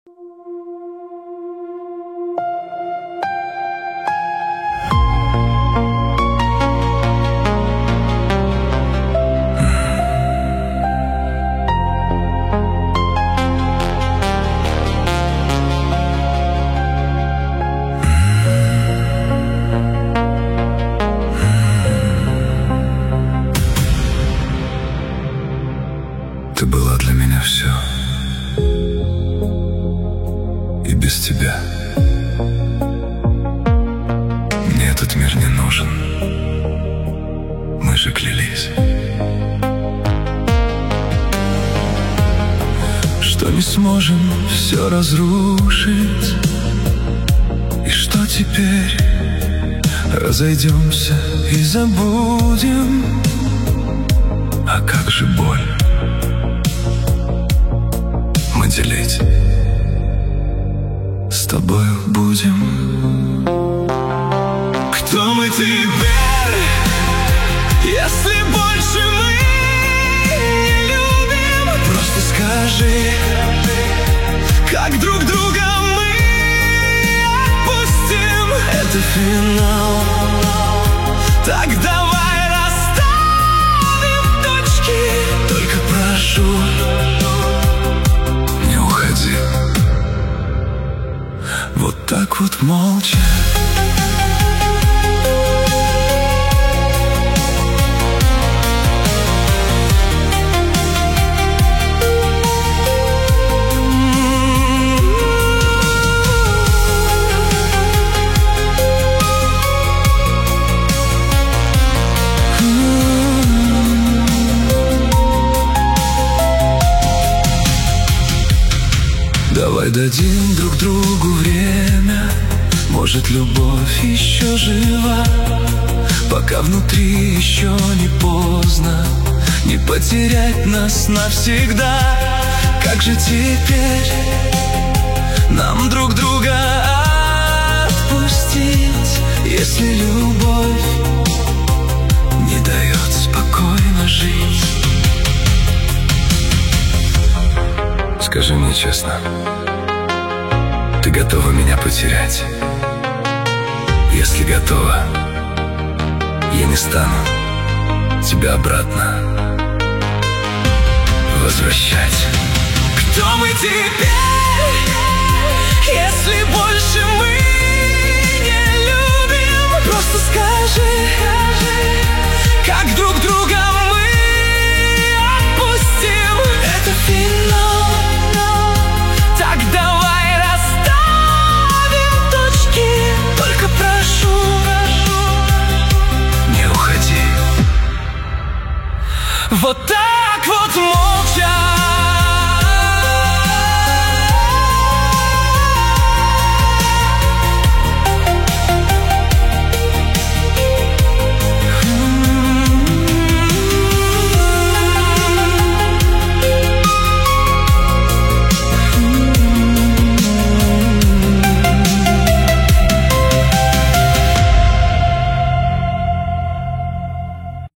Ты была для меня все, и без тебя мне этот мир не нужен. Мы же клялись, что не сможем все разрушить, и что теперь разойдемся и забудем. А как же боль мы делить с тобою будем? Кто мы теперь, если больше мы не любим? Просто скажи, как друг друга мы отпустим. Это финал, так давай расставим точки. Только прошу, не уходи. Вот так вот молча. Давай дадим друг другу время, может, любовь еще жива, пока внутри еще не поздно, не потерять нас навсегда. Как же теперь нам друг друга отпустить, если любовь не дает спокойно жить? Скажи мне честно, ты готова меня потерять? Если готова, я не стану тебя обратно возвращать. Кто мы теперь, если больше мы не любим? Просто скажи, как друг друга мы отпустим. Это финал, так давай расставим точки. Только прошу, не уходи. Вот так вот молча.